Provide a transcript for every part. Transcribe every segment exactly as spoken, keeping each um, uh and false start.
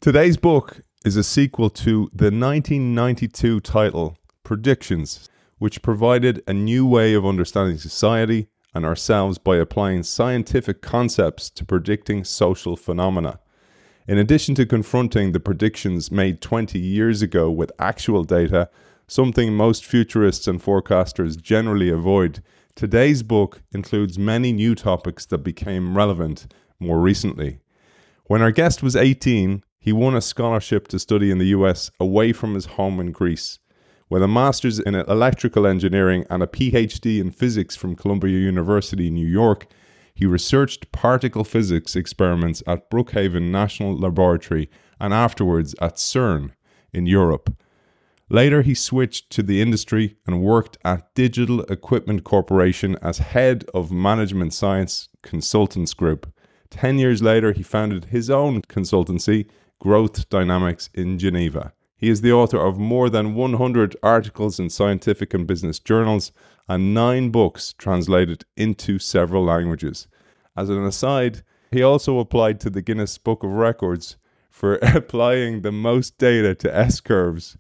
Today's book is a sequel to the nineteen ninety-two title, Predictions, which provided a new way of understanding society and ourselves by applying scientific concepts to predicting social phenomena. In addition to confronting the predictions made twenty years ago with actual data, something most futurists and forecasters generally avoid, today's book includes many new topics that became relevant more recently. When our guest was eighteen, he won a scholarship to study in the U S away from his home in Greece. With a master's in electrical engineering and a P H D in physics from Columbia University in New York, he researched particle physics experiments at Brookhaven National Laboratory and afterwards at CERN in Europe. Later, he switched to the industry and worked at Digital Equipment Corporation as head of Management Science Consultants Group. Ten years later, he founded his own consultancy, Growth Dynamics, in Geneva. He is the author of more than one hundred articles in scientific and business journals and nine books translated into several languages. As an aside, he also applied to the Guinness Book of Records for applying the most data to S-curves.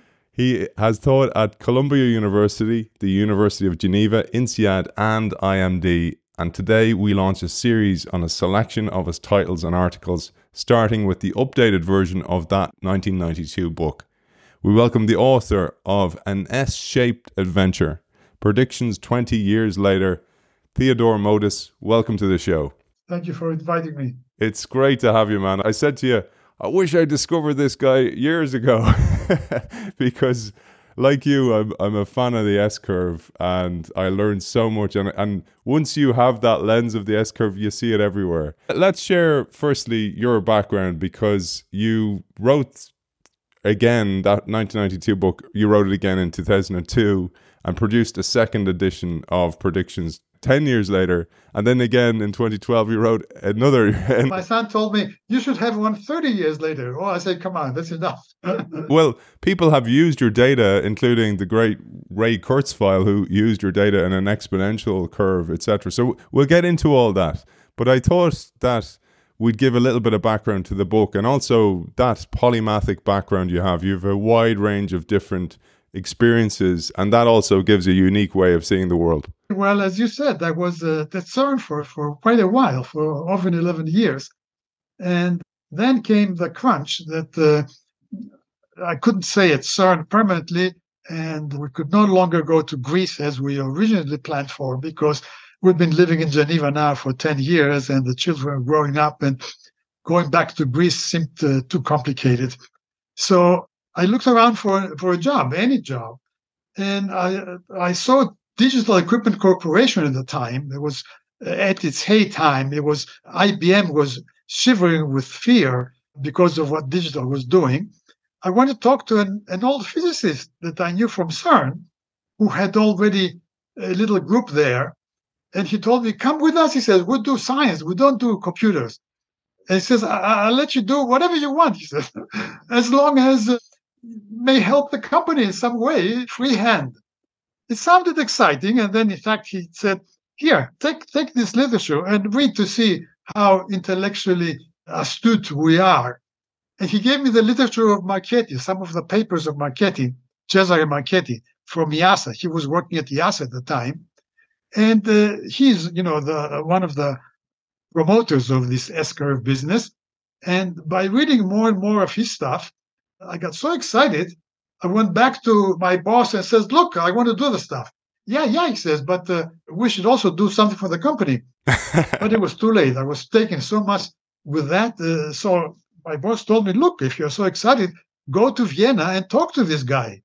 He has taught at Columbia University, the University of Geneva, INSEAD and I M D, and today we launch a series on a selection of his titles and articles, starting with the updated version of that nineteen ninety-two book. We welcome the author of An S-Shaped Adventure, Predictions twenty years later, Theodore Modis. Welcome to the show. Thank you for inviting me. It's great to have you, man. I said to you, I wish I discovered this guy years ago because, like you, I'm I'm a fan of the S-curve and I learned so much. And, and once you have that lens of the S-curve, you see it everywhere. Let's share, firstly, your background, because you wrote, again, that nineteen ninety-two book. You wrote it again in two thousand two and produced a second edition of Predictions ten years later. And then again in twenty twelve, you wrote another. My son told me, you should have one thirty years later. Oh, I said, come on, that's enough. Well, people have used your data, including the great Ray Kurzweil, who used your data in an exponential curve, et cetera. So we'll get into all that. But I thought that we'd give a little bit of background to the book, and also that polymathic background you have. You have a wide range of different experiences, and that also gives a unique way of seeing the world. Well, as you said, I was uh, at CERN for, for quite a while, for over eleven years. And then came the crunch that uh, I couldn't stay at CERN permanently, and we could no longer go to Greece as we originally planned for, because we've been living in Geneva now for ten years, and the children are growing up, and going back to Greece seemed uh, too complicated. So I looked around for, for a job, any job, and I I saw Digital Equipment Corporation at the time. It was at its heyday time. It was I B M was shivering with fear because of what digital was doing. I wanted to talk to an, an old physicist that I knew from CERN, who had already a little group there. And he told me, come with us. He says, we'll do science. We don't do computers. And he says, I- I'll let you do whatever you want, he says, as long as it may help the company in some way, free hand. It sounded exciting. And then, in fact, he said, here, take, take this literature and read to see how intellectually astute we are. And he gave me the literature of Marchetti, some of the papers of Marchetti, Cesare Marchetti, from I A S A. He was working at I A S A at the time. And uh, he's, you know, the one of the promoters of this S-curve business. And by reading more and more of his stuff, I got so excited. I went back to my boss and says, look, I want to do the stuff. Yeah, yeah, he says, but uh, we should also do something for the company. But it was too late. I was taking so much with that. Uh, so my boss told me, look, if you're so excited, go to Vienna and talk to this guy.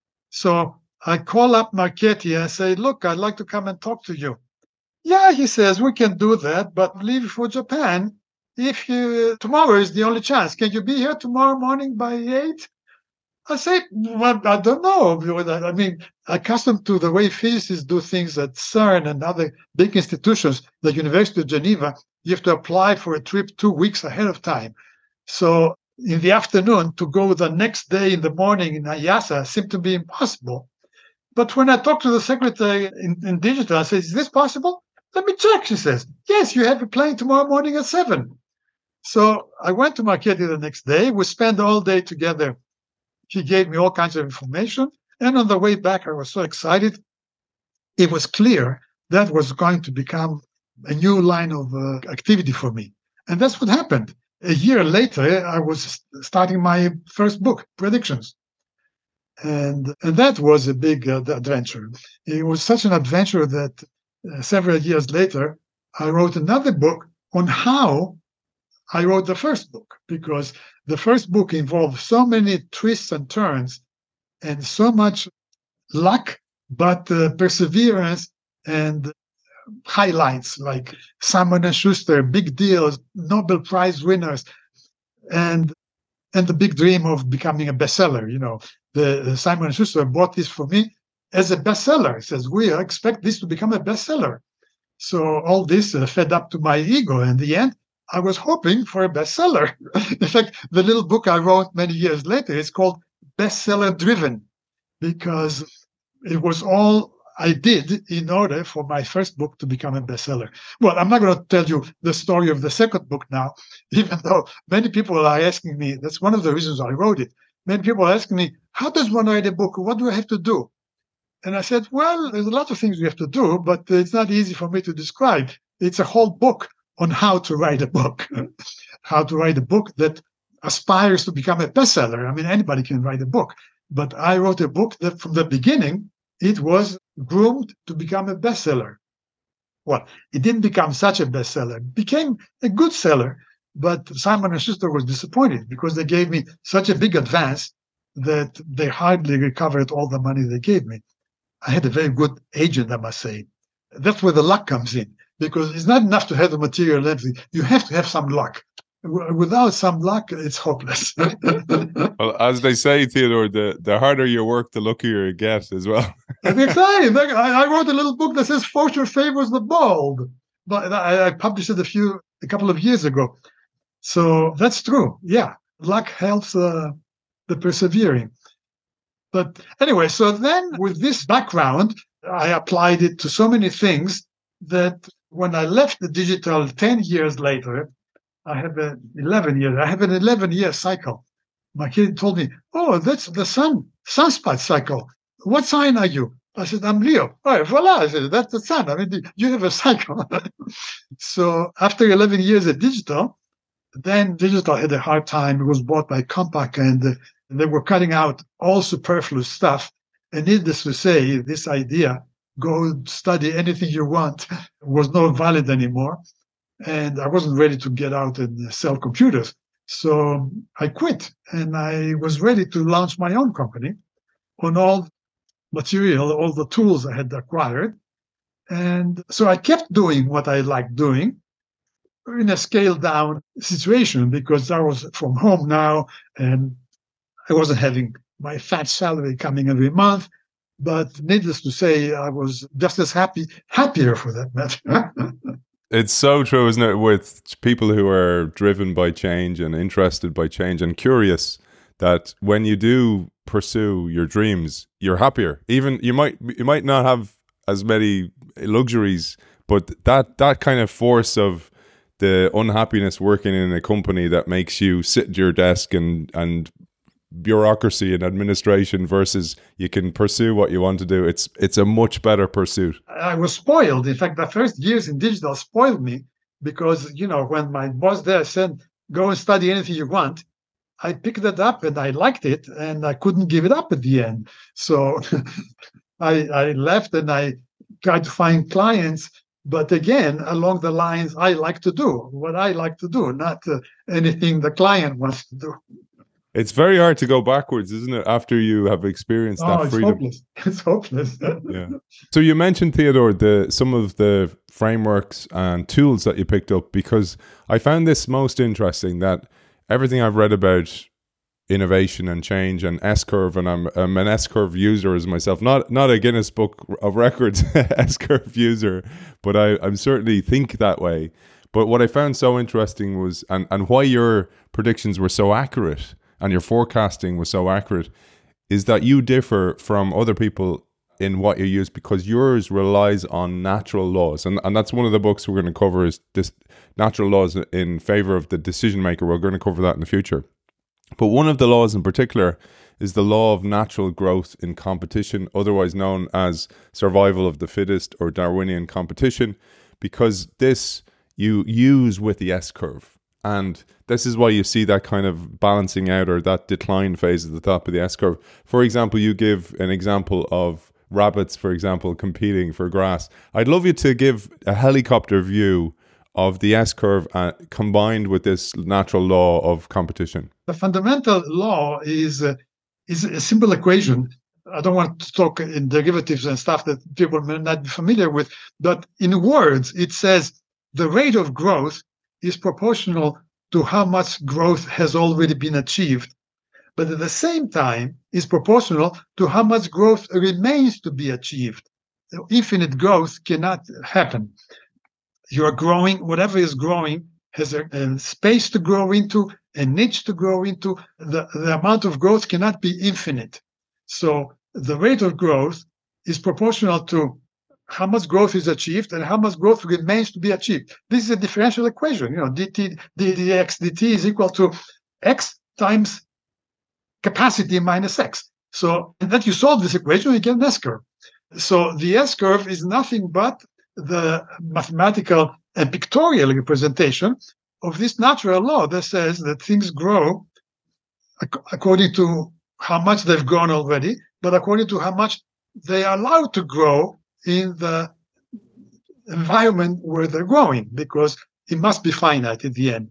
So I call up Marchetti and say, look, I'd like to come and talk to you. Yeah, he says, we can do that, but leave for Japan. If you, tomorrow is the only chance. Can you be here tomorrow morning by eight? I say, well, I don't know. I mean, accustomed to the way physicists do things at CERN and other big institutions, the University of Geneva, you have to apply for a trip two weeks ahead of time. So in the afternoon, to go the next day in the morning in I A S A seemed to be impossible. But when I talked to the secretary in, in digital, I said, is this possible? Let me check, she says. Yes, you have a plane tomorrow morning at seven. So I went to Marchetti the next day. We spent all day together. He gave me all kinds of information. And on the way back, I was so excited. It was clear that was going to become a new line of uh, activity for me. And that's what happened. A year later, I was starting my first book, Predictions. And, and that was a big uh, adventure. It was such an adventure that uh, several years later, I wrote another book on how I wrote the first book, because the first book involved so many twists and turns and so much luck, but uh, perseverance and highlights like Simon and Schuster, big deals, Nobel Prize winners, and and the big dream of becoming a bestseller. You know, the, the Simon and Schuster bought this for me as a bestseller. It says, we expect this to become a bestseller. So all this uh, fed up to my ego. In the end, I was hoping for a bestseller. In fact, the little book I wrote many years later is called Bestseller Driven, because it was all I did in order for my first book to become a bestseller. Well, I'm not going to tell you the story of the second book now, even though many people are asking me, that's one of the reasons I wrote it. Many people are asking me, how does one write a book? What do I have to do? And I said, well, there's a lot of things you have to do, but it's not easy for me to describe. It's a whole book on how to write a book, how to write a book that aspires to become a bestseller. I mean, anybody can write a book, but I wrote a book that from the beginning, it was groomed to become a bestseller. Well, it didn't become such a bestseller. It became a good seller, but Simon and Schuster was disappointed because they gave me such a big advance that they hardly recovered all the money they gave me. I had a very good agent, I must say. That's where the luck comes in, because it's not enough to have the material and everything. You have to have some luck. Without some luck, it's hopeless. Well, as they say, Theodore, the, the harder you work, the luckier you get as well. Exactly. I, I wrote a little book that says "Fortune favors the bold," but I, I published it a few, a couple of years ago. So that's true. Yeah, luck helps uh, the persevering. But anyway, so then with this background, I applied it to so many things that when I left the digital ten years later, I have an eleven year. I have an eleven year cycle. My kid told me, "Oh, that's the sun sunspot cycle. What sign are you?" I said, "I'm Leo." Oh, voila! I said, "That's the sun. I mean, you have a cycle." So after eleven years at digital, then digital had a hard time. It was bought by Compaq, and uh, they were cutting out all superfluous stuff. And needless to say, this idea, go study anything you want, was not valid anymore. And I wasn't ready to get out and sell computers. So I quit, and I was ready to launch my own company on all material, all the tools I had acquired. And so I kept doing what I liked doing in a scaled down situation, because I was from home now and I wasn't having my fat salary coming every month. But needless to say, I was just as happy, happier for that matter. It's so true, isn't it, with people who are driven by change and interested by change and curious, that when you do pursue your dreams, you're happier. Even you might you might not have as many luxuries, but that that kind of force of the unhappiness working in a company that makes you sit at your desk and and bureaucracy and administration versus you can pursue what you want to do. It's it's a much better pursuit. I was spoiled. In fact, the first years in digital spoiled me, because, you know, when my boss there said, go and study anything you want, I picked it up and I liked it, and I couldn't give it up at the end. So I, I left and I tried to find clients. But again, along the lines I like to do, what I like to do, not uh, anything the client wants to do. It's very hard to go backwards, isn't it, after you have experienced that oh, it's freedom? Hopeless. It's hopeless. Yeah. So you mentioned, Theodore, the some of the frameworks and tools that you picked up, because I found this most interesting, that everything I've read about innovation and change and S-curve, and I'm, I'm an S-curve user as myself, not not a Guinness Book of Records S-curve user, but I I'm certainly think that way. But what I found so interesting was, and, and why your predictions were so accurate and your forecasting was so accurate, is that you differ from other people in what you use, because yours relies on natural laws. And, and that's one of the books we're going to cover, is this natural laws in favor of the decision maker. We're going to cover that in the future. But one of the laws in particular is the law of natural growth in competition, otherwise known as survival of the fittest or Darwinian competition, because this you use with the S-curve. And this is why you see that kind of balancing out, or that decline phase at the top of the S-curve. For example, you give an example of rabbits, for example, competing for grass. I'd love you to give a helicopter view of the S-curve uh, combined with this natural law of competition. The fundamental law is, uh, is a simple equation. I don't want to talk in derivatives and stuff that people may not be familiar with, but in words, it says the rate of growth is proportional to how much growth has already been achieved, but at the same time is proportional to how much growth remains to be achieved. So infinite growth cannot happen. You are growing, whatever is growing has a, a space to grow into, a niche to grow into. The, the amount of growth cannot be infinite. So the rate of growth is proportional to how much growth is achieved and how much growth remains to be achieved. This is a differential equation. You know, dt, dx dt is equal to x times capacity minus x. So that you solve this equation, you get an S-curve. So the S-curve is nothing but the mathematical and pictorial representation of this natural law that says that things grow ac- according to how much they've grown already, but according to how much they are allowed to grow in the environment where they're growing, because it must be finite at the end.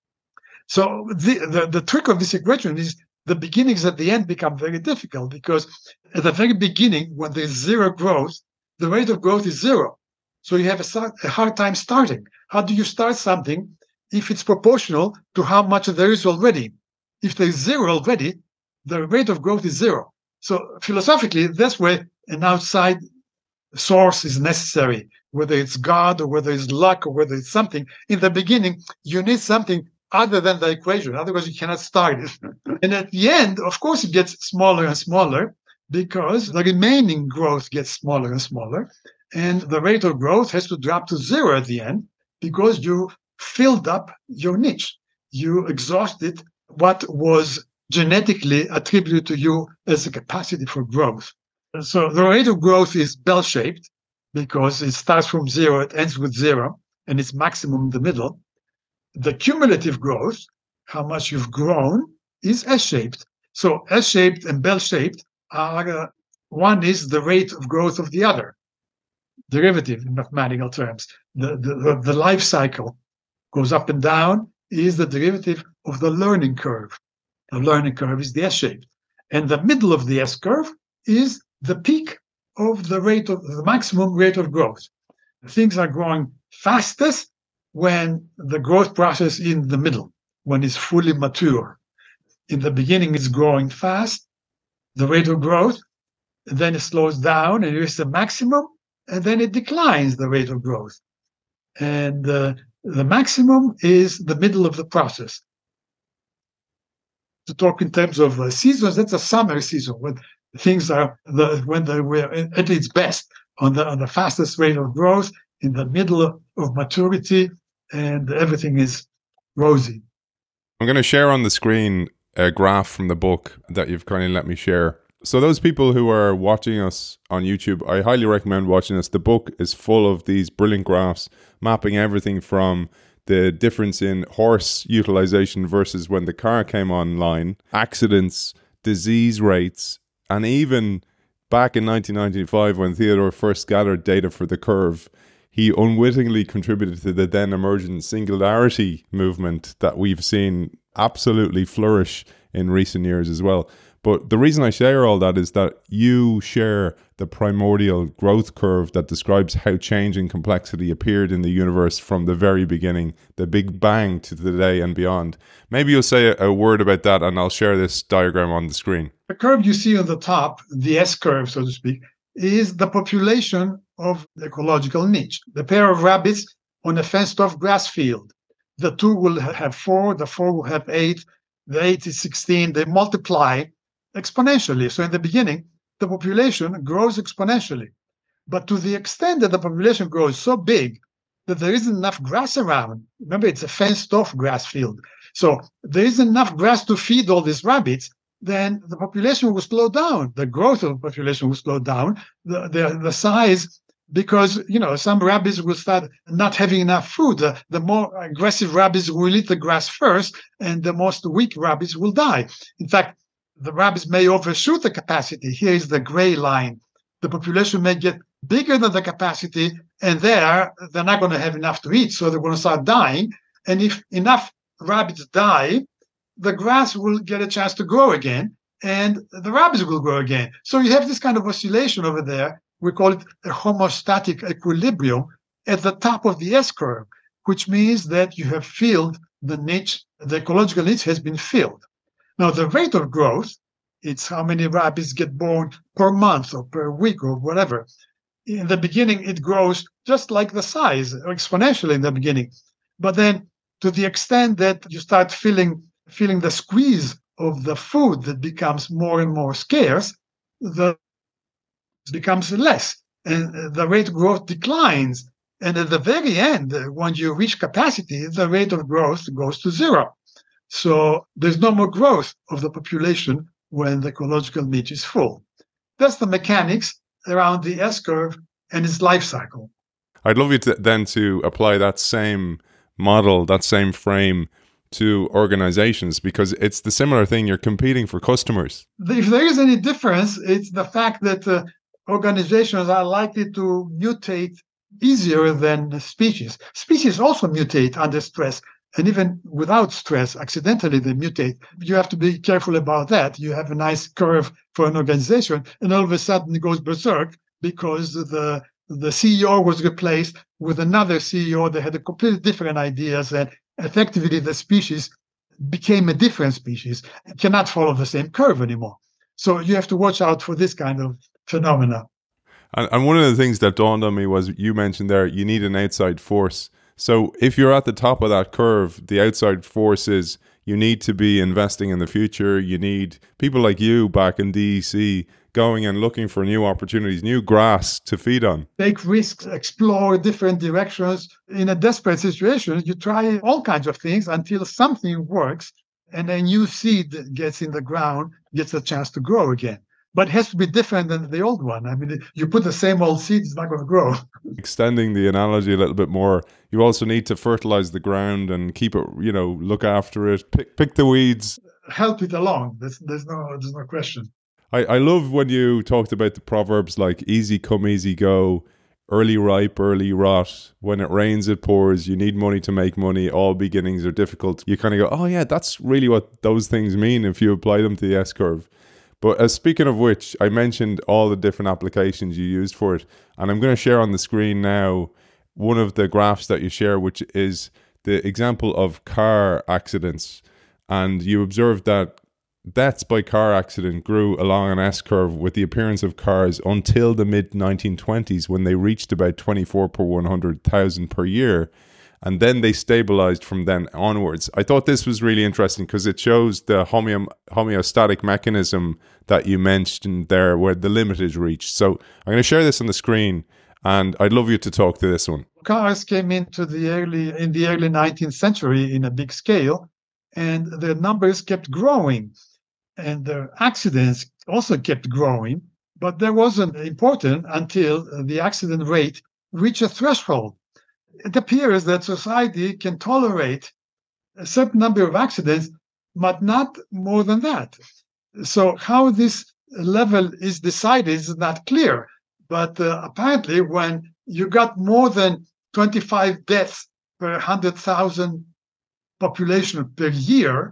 So the, the, the trick of this equation is the beginnings at the end become very difficult, because at the very beginning, when there's zero growth, the rate of growth is zero. So you have a, a hard time starting. How do you start something if it's proportional to how much there is already? If there's zero already, the rate of growth is zero. So philosophically, that's where an outside source is necessary, whether it's God or whether it's luck or whether it's something. In the beginning, you need something other than the equation, otherwise you cannot start it. And at the end, of course, it gets smaller and smaller because the remaining growth gets smaller and smaller. And the rate of growth has to drop to zero at the end because you filled up your niche. You exhausted what was genetically attributed to you as a capacity for growth. So the rate of growth is bell-shaped because it starts from zero, it ends with zero, and it's maximum in the middle. The cumulative growth, how much you've grown, is S-shaped. So S-shaped and bell-shaped are, uh, one is the rate of growth of the other, derivative in mathematical terms. The, the, the life cycle goes up and down is the derivative of the learning curve. The learning curve is the S-shaped. And the middle of the S-curve is the peak of the rate of the maximum rate of growth. Things are growing fastest when the growth process is in the middle, when it's fully mature. In the beginning, it's growing fast, the rate of growth, and then it slows down and reaches the maximum, and then it declines the rate of growth. And uh, the maximum is the middle of the process. To talk in terms of uh, seasons, that's a summer season when things are the, when they were at its best, on the on the fastest rate of growth, in the middle of, of maturity, and everything is rosy. I'm going to share on the screen a graph from the book that you've kindly let me share. So those people who are watching us on YouTube, I highly recommend watching this. The book is full of these brilliant graphs mapping everything from the difference in horse utilization versus when the car came online, accidents, disease rates, and even back in nineteen ninety-five when Theodore first gathered data for the curve, he unwittingly contributed to the then emergent singularity movement that we've seen absolutely flourish in recent years as well. But the reason I share all that is that you share the primordial growth curve that describes how change and complexity appeared in the universe from the very beginning, the Big Bang to today and beyond. Maybe you'll say a, a word about that and I'll share this diagram on the screen. The curve you see on the top, the S-curve, so to speak, is the population of the ecological niche. The pair of rabbits on a fenced-off grass field. The two will have four, the four will have eight, the eight is sixteen. They multiply exponentially. So in the beginning, the population grows exponentially. But to the extent that the population grows so big that there isn't enough grass around, remember it's a fenced off grass field. So there isn't enough grass to feed all these rabbits, then the population will slow down. The growth of the population will slow down, the, the, the size, because, you know, some rabbits will start not having enough food. The, the more aggressive rabbits will eat the grass first, and the most weak rabbits will die. In fact, the rabbits may overshoot the capacity. Here is the gray line. The population may get bigger than the capacity, and there they're not going to have enough to eat, so they're going to start dying. And if enough rabbits die, the grass will get a chance to grow again, and the rabbits will grow again. So you have this kind of oscillation over there. We call it a homeostatic equilibrium at the top of the S-curve, which means that you have filled the niche, the ecological niche has been filled. Now, the rate of growth, it's how many rabbits get born per month or per week or whatever. In the beginning, it grows just like the size, exponentially in the beginning. But then to the extent that you start feeling, feeling the squeeze of the food that becomes more and more scarce, the becomes less, and the rate of growth declines. And at the very end, when you reach capacity, the rate of growth goes to zero. So there's no more growth of the population when the ecological niche is full. That's the mechanics around the S-curve and its life cycle. I'd love you to then to apply that same model, that same frame to organizations, because it's the similar thing. You're competing for customers. If there is any difference, it's the fact that uh, organizations are likely to mutate easier than species. Species also mutate under stress. And even without stress, accidentally they mutate. You have to be careful about that. You have a nice curve for an organization, and all of a sudden it goes berserk because the the C E O was replaced with another C E O that had a completely different ideas, and effectively the species became a different species. It cannot follow the same curve anymore. So you have to watch out for this kind of phenomena. And, and one of the things that dawned on me was you mentioned there, you need an outside force. So if you're at the top of that curve, the outside force is you need to be investing in the future. You need people like you back in D E C going and looking for new opportunities, new grass to feed on. Take risks, explore different directions. In a desperate situation, you try all kinds of things until something works and a new seed gets in the ground, gets a chance to grow again. But it has to be different than the old one. I mean, you put the same old seed, it's not going to grow. Extending the analogy a little bit more, you also need to fertilize the ground and keep it, you know, look after it, pick, pick the weeds. Help it along. There's, there's, no, there's no question. I, I love when you talked about the proverbs like easy come, easy go, early ripe, early rot. When it rains, it pours. You need money to make money. All beginnings are difficult. You kind of go, oh yeah, that's really what those things mean if you apply them to the S-curve. But uh, speaking of which, I mentioned all the different applications you used for it. And I'm going to share on the screen now one of the graphs that you share, which is the example of car accidents. And you observed that deaths by car accident grew along an S-curve with the appearance of cars until the mid nineteen twenties, when they reached about twenty-four per one hundred thousand per year. And then they stabilized from then onwards. I thought this was really interesting because it shows the homeo- homeostatic mechanism that you mentioned there, where the limit is reached. So I'm going to share this on the screen, and I'd love you to talk to this one. Cars came into the early in the early nineteenth century in a big scale, and the numbers kept growing, and the accidents also kept growing. But that wasn't important until the accident rate reached a threshold. It appears that society can tolerate a certain number of accidents, but not more than that. So how this level is decided is not clear. But uh, apparently when you got more than twenty-five deaths per one hundred thousand population per year,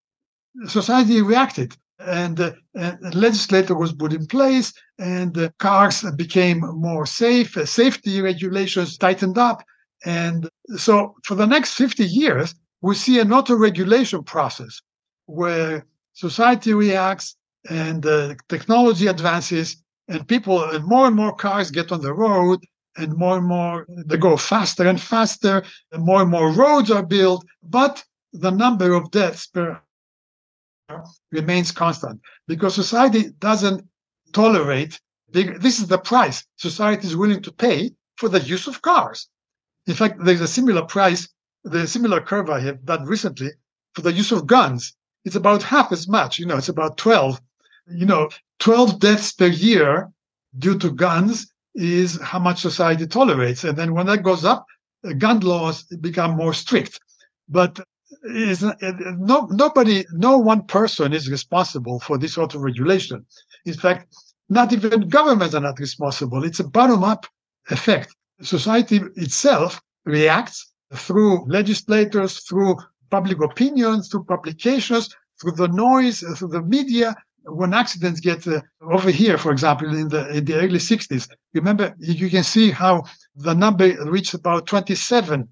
society reacted. And uh, a legislator was put in place, and uh, cars became more safe, uh, safety regulations tightened up. And so for the next fifty years, we see an auto-regulation process where society reacts and uh, technology advances, and people and more and more cars get on the road, and more and more they go faster and faster, and more and more roads are built, but the number of deaths per remains constant because society doesn't tolerate big. This is the price society is willing to pay for the use of cars. In fact, there's a similar price, the similar curve I have done recently for the use of guns. It's about half as much. You know, it's about twelve. You know, twelve deaths per year due to guns is how much society tolerates. And then when that goes up, uh, gun laws become more strict. But is no nobody, no one person is responsible for this sort of regulation. In fact, not even governments are not responsible. It's a bottom-up effect. Society itself reacts through legislators, through public opinion, through publications, through the noise, through the media. When accidents get uh, over here, for example, in the in the early sixties, remember, you can see how the number reached about twenty-seven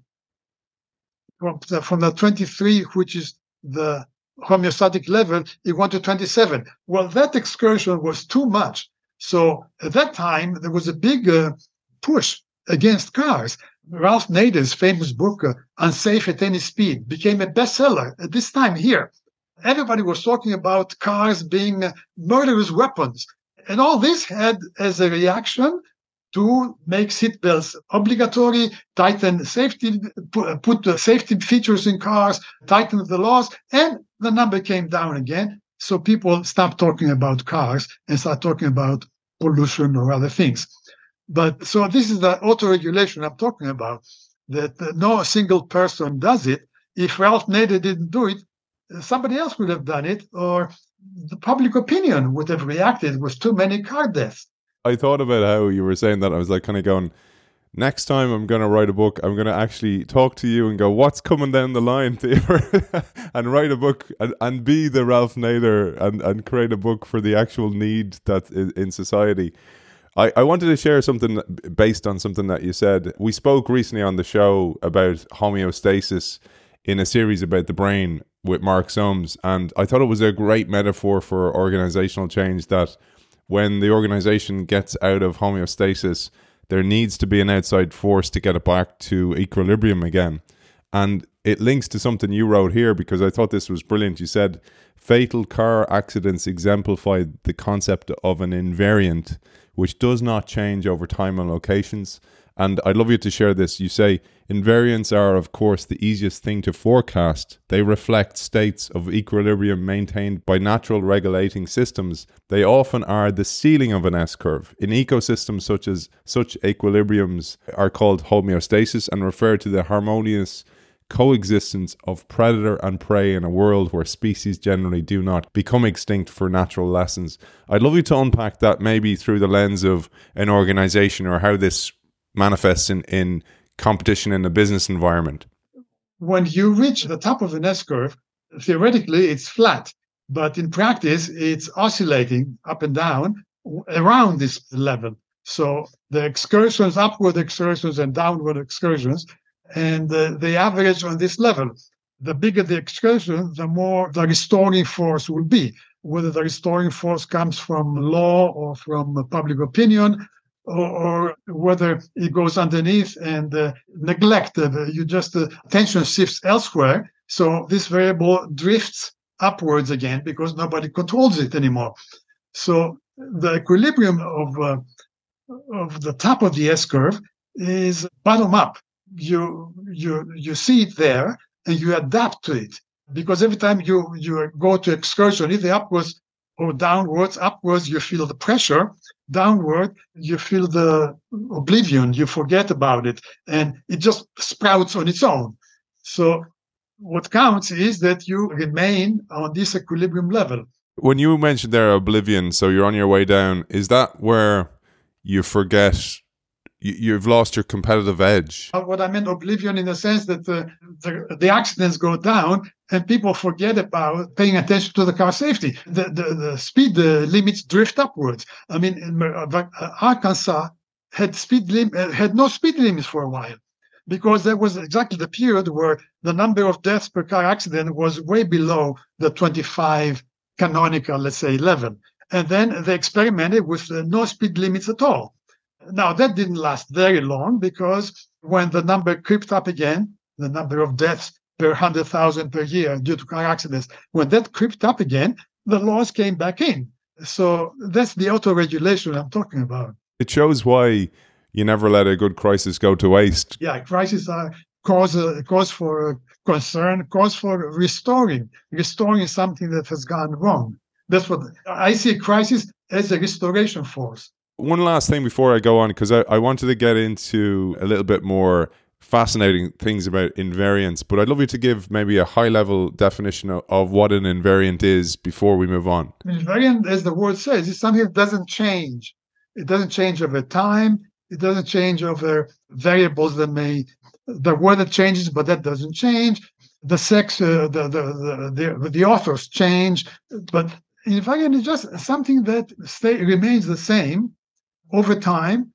from the, from the twenty-three, which is the homeostatic level, it went to twenty-seven. Well, that excursion was too much. So at that time, there was a big uh, push against cars. Ralph Nader's famous book, uh, Unsafe at Any Speed, became a bestseller at this time here. Everybody was talking about cars being uh, murderous weapons. And all this had as a reaction to make seatbelts obligatory, tighten safety, put, put the safety features in cars, tighten the laws, and the number came down again. So people stopped talking about cars and start talking about pollution or other things. But so this is the auto-regulation I'm talking about, that uh, no single person does it. If Ralph Nader didn't do it, somebody else would have done it, or the public opinion would have reacted with too many car deaths. I thought about how you were saying that. I was like kind of going, next time I'm going to write a book, I'm going to actually talk to you and go, what's coming down the line, Theodore? And write a book and, and be the Ralph Nader and, and create a book for the actual need that is in society. I, I wanted to share something based on something that you said. We spoke recently on the show about homeostasis in a series about the brain with Mark Soames, and I thought it was a great metaphor for organizational change, that when the organization gets out of homeostasis, there needs to be an outside force to get it back to equilibrium again. And it links to something you wrote here, because I thought this was brilliant. You said, fatal car accidents exemplify the concept of an invariant, which does not change over time and locations. And I'd love you to share this. You say, invariants are, of course, the easiest thing to forecast. They reflect states of equilibrium maintained by natural regulating systems. They often are the ceiling of an S-curve. In ecosystems such as such equilibriums are called homeostasis and refer to the harmonious coexistence of predator and prey in a world where species generally do not become extinct for natural lessons. I'd love you to unpack that maybe through the lens of an organization, or how this manifests in, in competition in the business environment. When you reach the top of an S-curve, theoretically it's flat, but in practice it's oscillating up and down around this level. So the excursions, upward excursions and downward excursions, and uh, they average on this level. The bigger the excursion, the more the restoring force will be, whether the restoring force comes from law or from public opinion, or, or whether it goes underneath and uh, neglect. Uh, you just uh, attention shifts elsewhere. So this variable drifts upwards again because nobody controls it anymore. So the equilibrium of uh, of the top of the S-curve is bottom up. You you you see it there and you adapt to it, because every time you you go to excursion, either upwards or downwards, upwards you feel the pressure, downward you feel the oblivion, you forget about it, and it just sprouts on its own. So what counts is that you remain on this equilibrium level. When you mentioned there oblivion, so you're on your way down, is that where you forget, you've lost your competitive edge? What I meant oblivion in the sense that the, the, the accidents go down and people forget about paying attention to the car safety. The, the, the speed the limits drift upwards. I mean, in Arkansas had speed lim- had no speed limits for a while, because that was exactly the period where the number of deaths per car accident was way below the twenty-five canonical, let's say, level. And then they experimented with uh, no speed limits at all. Now, that didn't last very long, because when the number crept up again, the number of deaths per one hundred thousand per year due to car accidents, when that crept up again, the laws came back in. So that's the auto-regulation I'm talking about. It shows why you never let a good crisis go to waste. Yeah, crises are cause, uh, cause for concern, cause for restoring, restoring something that has gone wrong. That's what I see a crisis as a restoration force. One last thing before I go on, because I, I wanted to get into a little bit more fascinating things about invariance, but I'd love you to give maybe a high-level definition of, of what an invariant is before we move on. Invariant, as the word says, is something that doesn't change. It doesn't change over time. It doesn't change over variables that may, the word that changes, but that doesn't change. The sex, uh, the, the, the, the, the authors change, but invariant is just something that stay, remains the same over time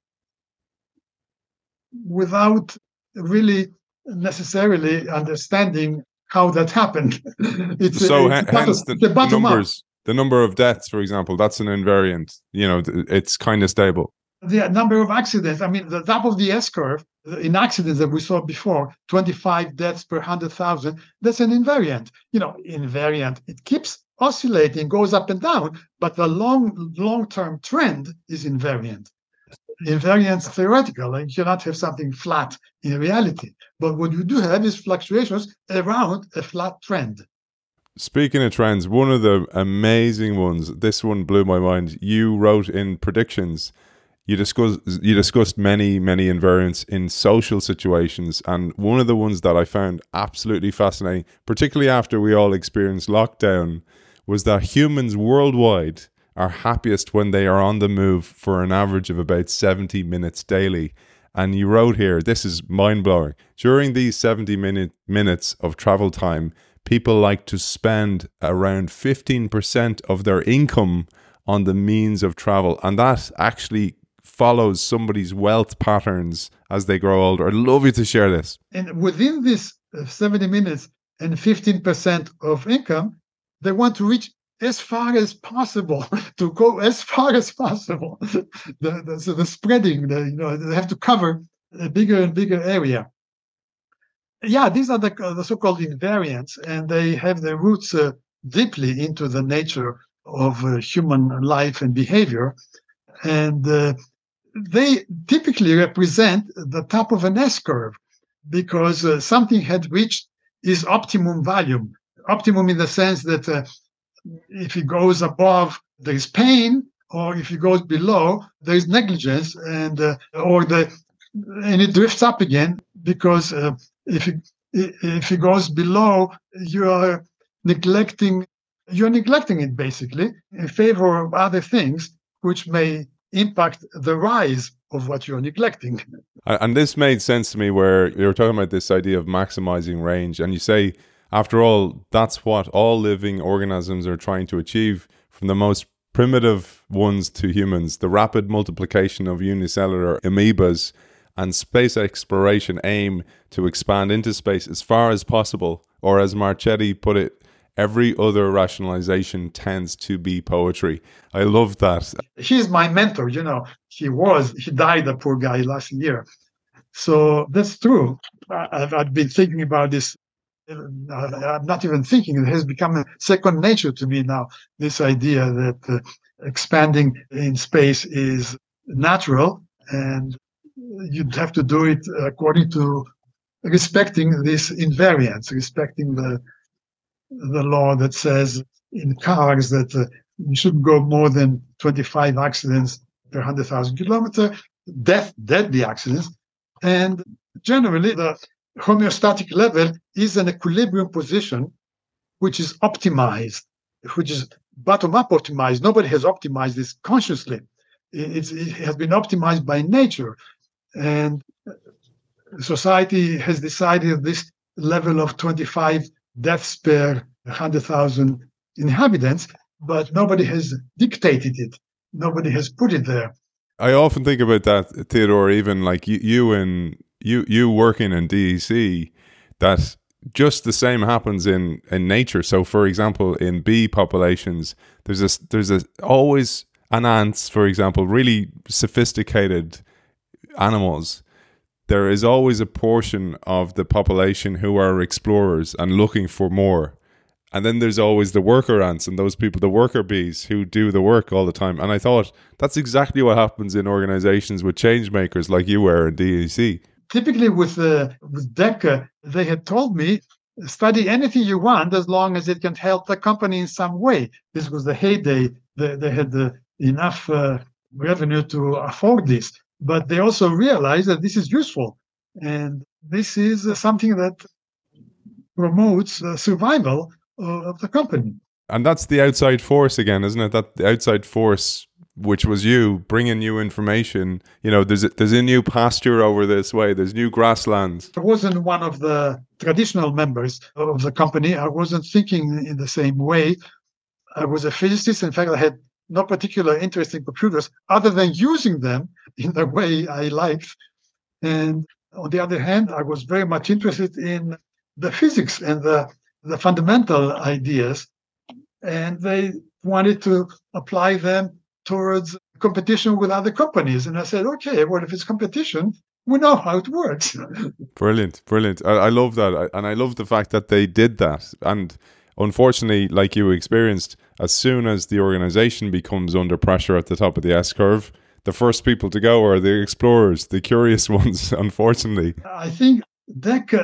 without really necessarily understanding how that happened. It's so a, h- it's hence the, the, the the numbers, up. the number of deaths, for example, that's an invariant. You know, it's kind of stable. The number of accidents, I mean, the top of the S curve in accidents that we saw before, twenty-five deaths per one hundred thousand, that's an invariant. You know, invariant, it keeps oscillating, goes up and down, but the long, long-term trend is invariant. Invariance theoretical, and you cannot have something flat in reality. But what you do have is fluctuations around a flat trend. Speaking of trends, one of the amazing ones, this one blew my mind. You wrote in Predictions, you discussed you discussed many, many invariants in social situations, and one of the ones that I found absolutely fascinating, particularly after we all experienced lockdown, was that humans worldwide are happiest when they are on the move for an average of about seventy minutes daily. And you wrote here, this is mind-blowing. During these seventy minute, minutes of travel time, people like to spend around fifteen percent of their income on the means of travel. And that actually follows somebody's wealth patterns as they grow older. I'd love you to share this. And within this seventy minutes and fifteen percent of income, they want to reach as far as possible, to go as far as possible. the, the, so the spreading, the, you know, they have to cover a bigger and bigger area. Yeah, these are the, uh, the so-called invariants, and they have their roots uh, deeply into the nature of uh, human life and behavior. And uh, they typically represent the top of an S-curve, because uh, something had reached its optimum value. Optimum in the sense that uh, if it goes above, there is pain, or if it goes below, there is negligence, and uh, or the and it drifts up again, because uh, if it if it goes below, you are neglecting you're neglecting it basically in favor of other things which may impact the rise of what you're neglecting. And this made sense to me, where you were talking about this idea of maximizing range, and you say, after all, that's what all living organisms are trying to achieve, from the most primitive ones to humans. The rapid multiplication of unicellular amoebas and space exploration aim to expand into space as far as possible, or as Marchetti put it, every other rationalization tends to be poetry. I love that. He's my mentor, you know. He was, he died, the poor guy, last year. So that's true. I've, I've been thinking about this. I'm not even thinking, it has become a second nature to me now, this idea that uh, expanding in space is natural, and you'd have to do it according to respecting this invariance, respecting the the law that says in cars that uh, you shouldn't go more than twenty-five accidents per one hundred thousand kilometers, death, deadly accidents. And generally, the homeostatic level is an equilibrium position which is optimized, which is bottom-up optimized. Nobody has optimized this consciously. It's, it has been optimized by nature. And society has decided this level of twenty-five deaths per one hundred thousand inhabitants, but nobody has dictated it. Nobody has put it there. I often think about that, Theodore, even like you, you and you, you working in D E C, that just the same happens in, in nature. So, for example, in bee populations, there's a, there's a, always an ants, for example, really sophisticated animals. There is always a portion of the population who are explorers and looking for more. And then there's always the worker ants and those people, the worker bees who do the work all the time. And I thought that's exactly what happens in organizations with change makers like you were in D E C. Typically with, uh, with DECA, they had told me, study anything you want as long as it can help the company in some way. This was the heyday. They, they had uh, enough uh, revenue to afford this. But they also realized that this is useful. And this is uh, something that promotes uh, survival of the company. And that's the outside force again, isn't it? That the outside force, which was you, bringing new information. You know, there's a, there's a new pasture over this way. There's new grasslands. I wasn't one of the traditional members of the company. I wasn't thinking in the same way. I was a physicist. In fact, I had no particular interest in computers other than using them in the way I liked. And on the other hand, I was very much interested in the physics and the the fundamental ideas, and they wanted to apply them towards competition with other companies. And I said, okay, well, if it's competition, we know how it works. Brilliant, brilliant. I, I love that. I, and I love the fact that they did that. And unfortunately, like you experienced, as soon as the organization becomes under pressure at the top of the S-curve, the first people to go are the explorers, the curious ones, unfortunately. I think DECA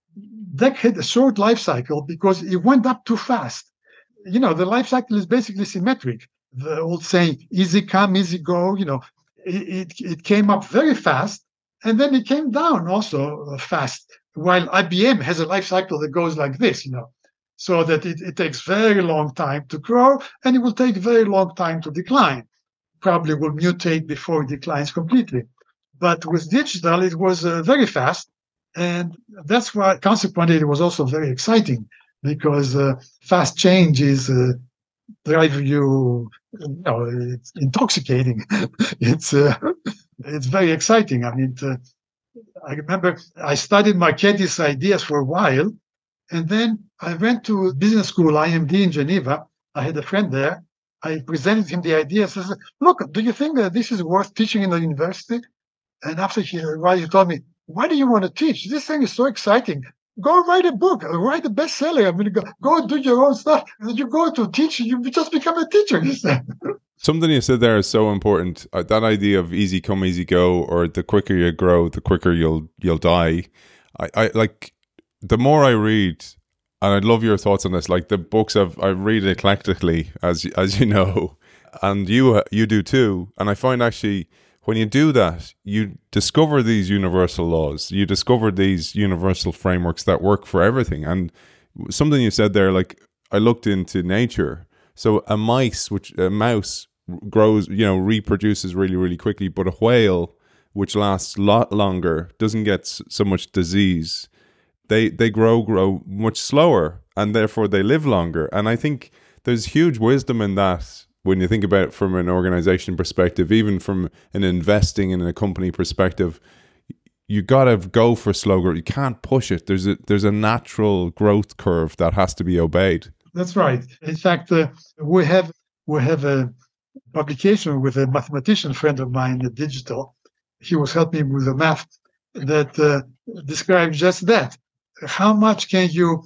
DEC had a short life cycle because it went up too fast. You know, the life cycle is basically symmetric. The old saying, easy come, easy go, you know, it, it, it came up very fast and then it came down also fast, while I B M has a life cycle that goes like this, you know, so that it, it takes very long time to grow and it will take very long time to decline. Probably will mutate before it declines completely. But with digital, it was uh, very fast. And that's why, consequently, it was also very exciting because uh, fast changes uh, drive you, you know, it's intoxicating. it's uh, it's very exciting. I mean, uh, I remember I studied Marchetti's ideas for a while, and then I went to business school, I M D in Geneva. I had a friend there. I presented him the ideas. I said, look, do you think that this is worth teaching in the university? And after he arrived, he told me, why do you want to teach? This thing is so exciting. Go write a book, write a bestseller. I mean, go, go do your own stuff. And you go to teach, you just become a teacher, he said. Something you said there is so important. Uh, that idea of easy come, easy go, or the quicker you grow, the quicker you'll you'll die. I, I like the more I read, and I'd love your thoughts on this. Like the books I've I read eclectically, as as you know, and you you do too. And I find actually, when you do that, you discover these universal laws. You discover these universal frameworks that work for everything. And something you said there, like I looked into nature. So a mice, which a mouse grows, you know, reproduces really, really quickly. But a whale, which lasts a lot longer, doesn't get so much disease. They they grow grow much slower, and therefore they live longer. And I think there's huge wisdom in that. When you think about it from an organization perspective, even from an investing in a company perspective, you got to go for slow growth. You can't push it. There's a there's a natural growth curve that has to be obeyed. That's right. In fact, uh, we have we have a publication with a mathematician friend of mine at Digital. He was helping me with the math that uh, describes just that. How much can you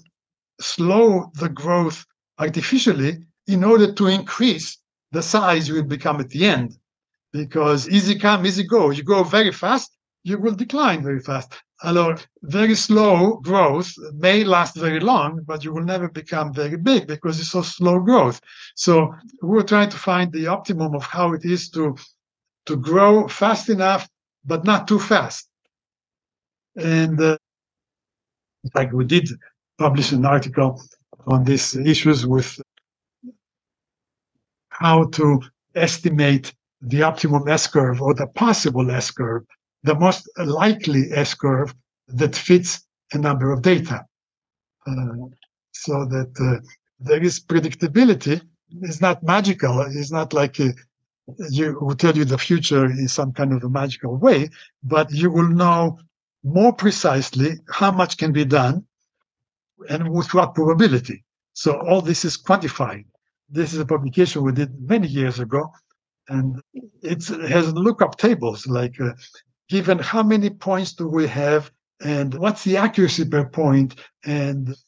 slow the growth artificially in order to increase the size you will become at the end? Because easy come, easy go. You go very fast, you will decline very fast. Alors, very slow growth may last very long, but you will never become very big because it's so slow growth. So we're trying to find the optimum of how it is to, to grow fast enough, but not too fast. And uh, in fact, we did publish an article on these issues with how to estimate the optimum S-curve or the possible S-curve, the most likely S-curve that fits a number of data. Uh, so that uh, there is predictability. It's not magical. It's not like uh, you will tell you the future in some kind of a magical way, but you will know more precisely how much can be done and with what probability. So all this is quantified. This is a publication we did many years ago, and it's, it has lookup tables like uh, given how many points do we have and what's the accuracy per point and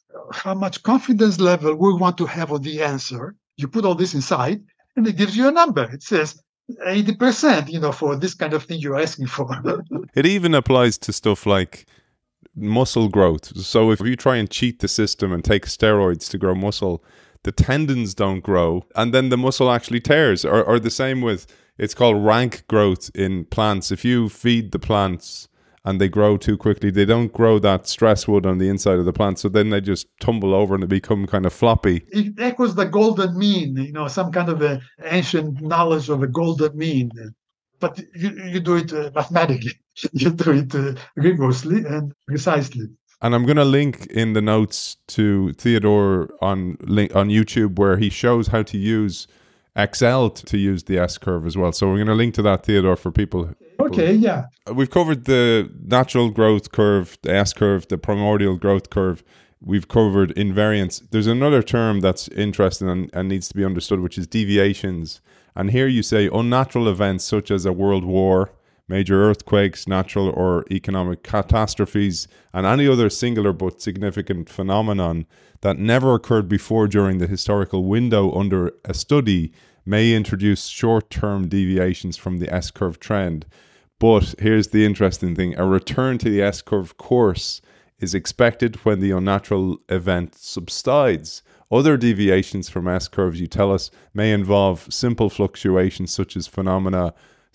how much confidence level we want to have on the answer. You put all this inside, and it gives you a number. It says eighty percent, you know, for this kind of thing you're asking for. It even applies to stuff like muscle growth. So if you try and cheat the system and take steroids to grow muscle, the tendons don't grow, and then the muscle actually tears. Or, or the same with, it's called rank growth in plants. If you feed the plants and they grow too quickly, they don't grow that stress wood on the inside of the plant, so then they just tumble over and they become kind of floppy. It echoes the golden mean, you know, some kind of a ancient knowledge of a golden mean. But you, you do it uh, mathematically. You do it uh, rigorously and precisely. And I'm going to link in the notes to Theodore on link, on YouTube, where he shows how to use Excel to use the S-curve as well. So we're going to link to that, Theodore, for people. Okay, yeah. We've covered the natural growth curve, the S-curve, the primordial growth curve. We've covered invariance. There's another term that's interesting and, and needs to be understood, which is deviations. And here you say unnatural events such as a world war, major earthquakes, natural or economic catastrophes, and any other singular but significant phenomenon that never occurred before during the historical window under a study may introduce short-term deviations from the S-curve trend. But here's the interesting thing. A return to the S-curve course is expected when the unnatural event subsides. Other deviations from S-curves, you tell us, may involve simple fluctuations such as phenomena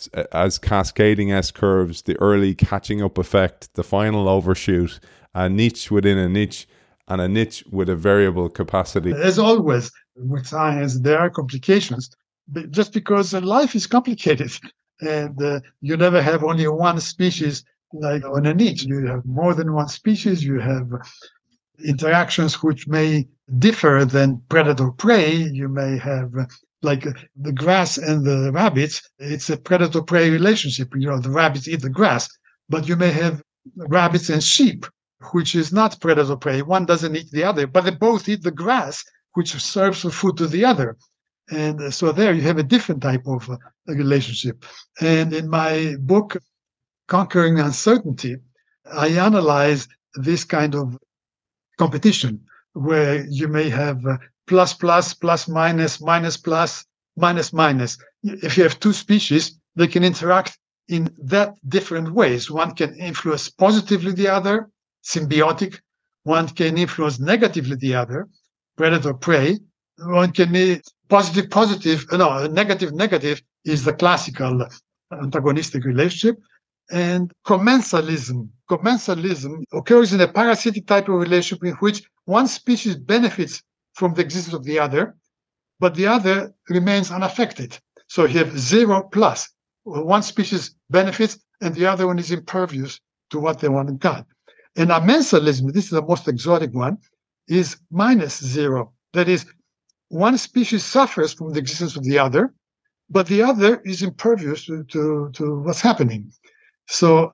as cascading S-curves, the early catching up effect, the final overshoot, a niche within a niche, and a niche with a variable capacity. As always, with science, there are complications, but just because life is complicated. And uh, you never have only one species like on a niche. You have more than one species. You have interactions which may differ than predator-prey. You may have like the grass and the rabbits, it's a predator-prey relationship. You know, the rabbits eat the grass, but you may have rabbits and sheep, which is not predator-prey. One doesn't eat the other, but they both eat the grass, which serves for food to the other. And so there you have a different type of uh, relationship. And in my book, Conquering Uncertainty, I analyze this kind of competition where you may have uh, plus, plus, plus, minus, minus, plus, minus, minus. If you have two species, they can interact in that different ways. One can influence positively the other, symbiotic. One can influence negatively the other, predator-prey. One can be positive, positive. No, negative, negative is the classical antagonistic relationship. And commensalism. Commensalism occurs in a parasitic type of relationship in which one species benefits from the existence of the other, but the other remains unaffected. So you have zero plus. One species benefits and the other one is impervious to what they want and got. And amensalism, this is the most exotic one, is minus zero. That is, one species suffers from the existence of the other, but the other is impervious to, to, to what's happening. So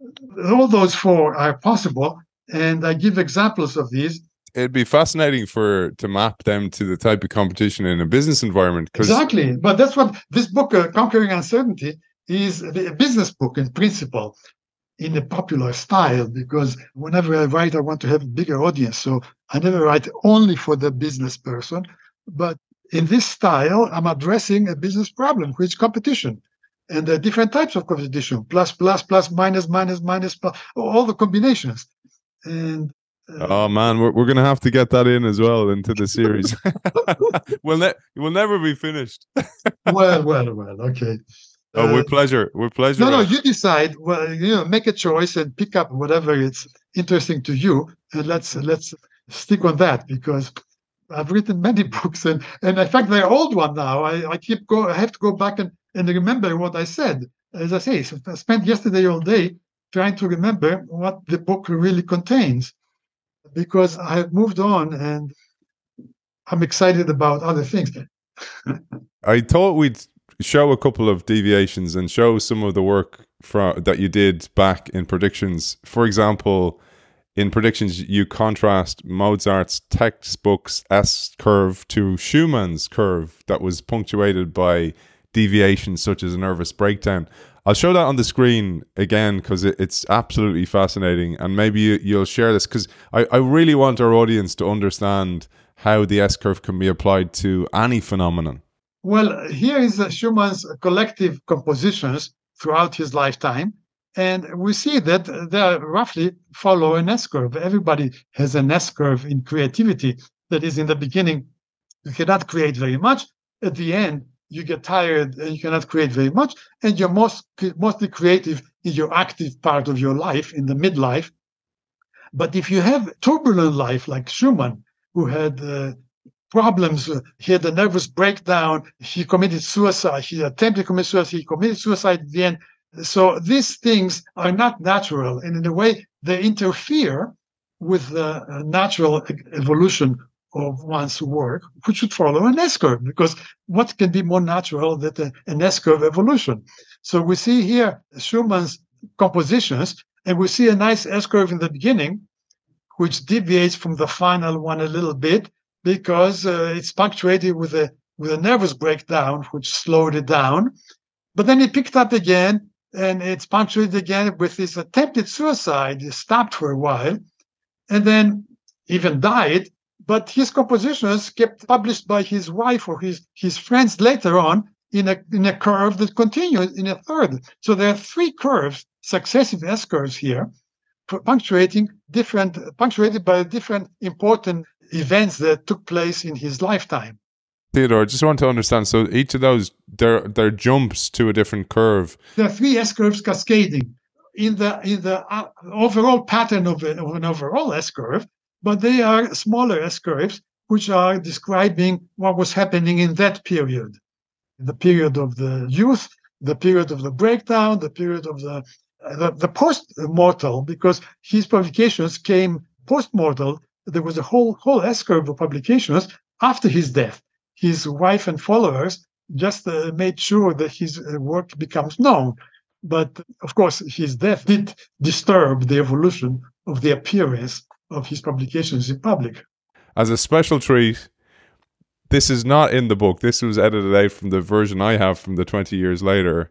all those four are possible, and I give examples of these. It'd be fascinating for to map them to the type of competition in a business environment. Exactly, but that's what this book, uh, Conquering Uncertainty, is a business book in principle, in a popular style, because whenever I write, I want to have a bigger audience. So I never write only for the business person, but in this style, I'm addressing a business problem, which is competition. And there are different types of competition, plus, plus, plus, minus, minus, minus, plus, all the combinations. And uh, oh man, we're we're gonna have to get that in as well into the series. we'll ne- we'll never be finished. well, well, well. Okay. Oh, uh, with pleasure. With pleasure. No, no. You decide. Well, you know, make a choice and pick up whatever it's interesting to you, and let's let's stick on that, because I've written many books, and and in fact they're old one now. I I keep go. I have to go back and. And remember what I said. As I say, so I spent yesterday all day trying to remember what the book really contains, because I have moved on and I'm excited about other things. I thought we'd show a couple of deviations and show some of the work from, that you did back in predictions. For example, in predictions, you contrast Mozart's textbook's S-curve to Schumann's curve that was punctuated by deviations such as a nervous breakdown. I'll show that on the screen again because it, it's absolutely fascinating. And maybe you, you'll share this because I, I really want our audience to understand how the S-curve can be applied to any phenomenon. Well, here is uh, Schumann's collective compositions throughout his lifetime. And we see that they roughly follow an S-curve. Everybody has an S-curve in creativity. That is, in the beginning, you cannot create very much. At the end, you get tired and you cannot create very much. And you're most, mostly creative in your active part of your life, in the midlife. But if you have turbulent life like Schumann, who had uh, problems, uh, he had a nervous breakdown, he committed suicide, he attempted to commit suicide, he committed suicide at the end. So these things are not natural. And in a way, they interfere with the natural evolution of one's work, which should follow an S-curve, because what can be more natural than a, an S-curve evolution? So we see here Schumann's compositions, and we see a nice S-curve in the beginning, which deviates from the final one a little bit, because uh, it's punctuated with a with a nervous breakdown, which slowed it down. But then it picked up again, and it's punctuated again with this attempted suicide. He stopped for a while, and then even died. But his compositions kept published by his wife or his, his friends later on in a in a curve that continues in a third. So there are three curves, successive S curves here, punctuating different, punctuated by different important events that took place in his lifetime. Theodore, I just want to understand. So each of those, there there jumps to a different curve. There are three S curves cascading in the in the uh, overall pattern of, a, of an overall S curve. But they are smaller S-curves, which are describing what was happening in that period. The period of the youth, the period of the breakdown, the period of the, the, the post-mortal, because his publications came post-mortal. There was a whole, whole S-curve of publications after his death. His wife and followers just uh, made sure that his uh, work becomes known. But, of course, his death did disturb the evolution of the appearance of his publications in public. As a special treat, this is not in the book. This was edited out from the version I have from the twenty years later.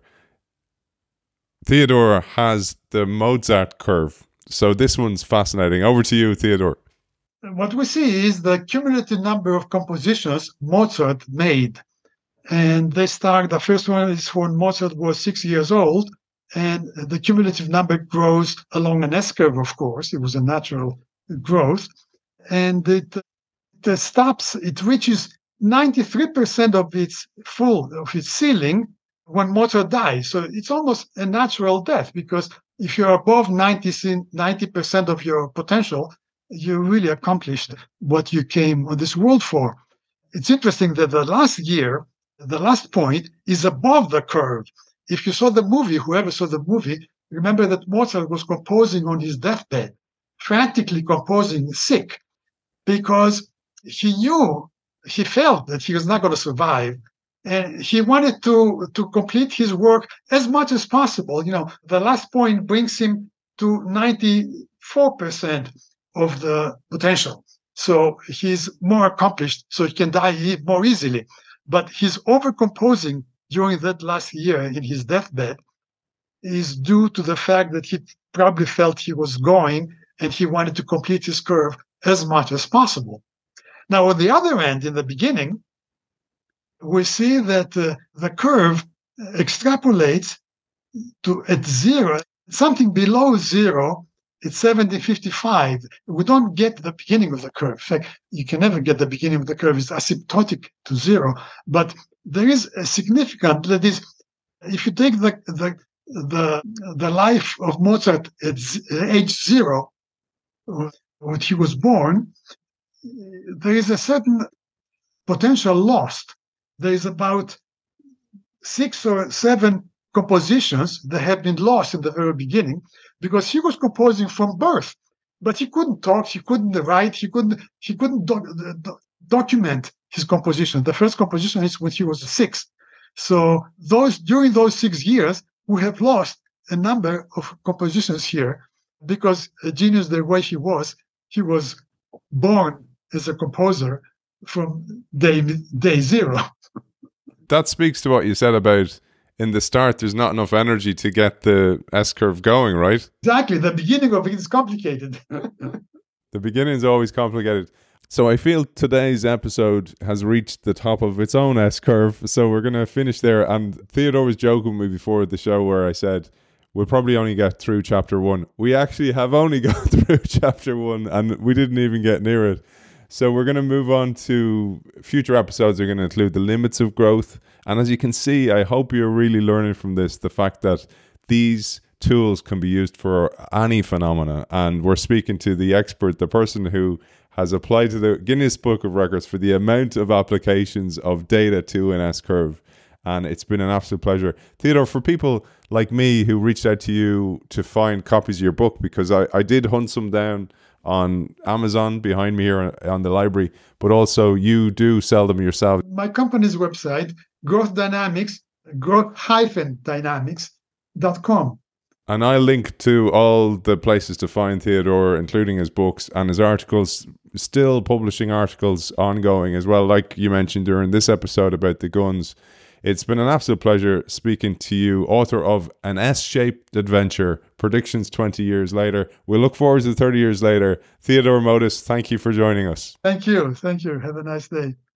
Theodore has the Mozart curve. So this one's fascinating. Over to you, Theodore. What we see is the cumulative number of compositions Mozart made. And they start, the first one is when Mozart was six years old. And the cumulative number grows along an S curve, of course. It was a natural growth, and it, it stops, it reaches ninety-three percent of its full, of its ceiling when Mozart dies. So it's almost a natural death, because if you're above ninety percent of your potential, you really accomplished what you came on this world for. It's interesting that the last year, the last point, is above the curve. If you saw the movie, whoever saw the movie, remember that Mozart was composing on his deathbed, frantically composing, sick, because he knew, he felt that he was not going to survive. And he wanted to, to complete his work as much as possible. You know, the last point brings him to ninety-four percent of the potential. So he's more accomplished, so he can die more easily. But his overcomposing during that last year in his deathbed is due to the fact that he probably felt he was going, and he wanted to complete his curve as much as possible. Now, on the other end, in the beginning, we see that uh, the curve extrapolates to at zero, something below zero, it's seventeen fifty-five. We don't get the beginning of the curve. In fact, you can never get the beginning of the curve. It's asymptotic to zero. But there is a significant, that is, if you take the the the, the life of Mozart at age zero, when he was born, there is a certain potential lost. There is about six or seven compositions that have been lost in the very beginning, because he was composing from birth, but he couldn't talk, he couldn't write, he couldn't he couldn't doc, doc, document his composition. The first composition is when he was six. So those during those six years, we have lost a number of compositions here, because a genius the way he was, he was born as a composer from day day zero. That speaks to what you said about in the start, there's not enough energy to get the S-curve going, right? Exactly. The beginning of it is complicated. The beginning is always complicated. So I feel today's episode has reached the top of its own S-curve. So we're going to finish there. And Theodore was joking with me before the show where I said, we'll probably only get through chapter one. We actually have only gone through chapter one and we didn't even get near it. So we're going to move on to future episodes. They're going to include the limits of growth. And as you can see, I hope you're really learning from this, the fact that these tools can be used for any phenomena. And we're speaking to the expert, the person who has applied to the Guinness Book of Records for the amount of applications of data to an S-curve. And it's been an absolute pleasure. Theodore, for people like me who reached out to you to find copies of your book, because I, I did hunt some down on Amazon behind me here on the library, but also you do sell them yourself. My company's website, Growth Dynamics, growth dynamics dot com. And I'll link to all the places to find Theodore, including his books and his articles, still publishing articles ongoing as well, like you mentioned during this episode about the guns. It's been an absolute pleasure speaking to you, author of An S-Shaped Adventure, Predictions twenty years later. We look forward to thirty years later. Theodore Modis, thank you for joining us. Thank you. Thank you. Have a nice day.